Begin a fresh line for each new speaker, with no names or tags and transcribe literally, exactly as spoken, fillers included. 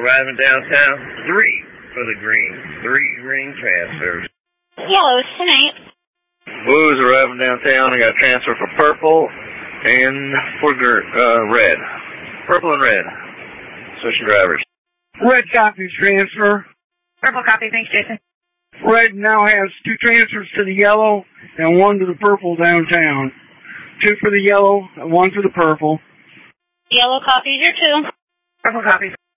arriving downtown. Three for the green. Three green transfers.
Yellow tonight.
Blues arriving downtown. I got a transfer for purple and for uh, red. Purple and red. Switching drivers.
Red copies transfer.
Purple copy. Thanks, Jason.
Red now has two transfers to the yellow and one to the purple downtown. Two for the yellow and one for the purple.
Yellow copies your two. Purple copies.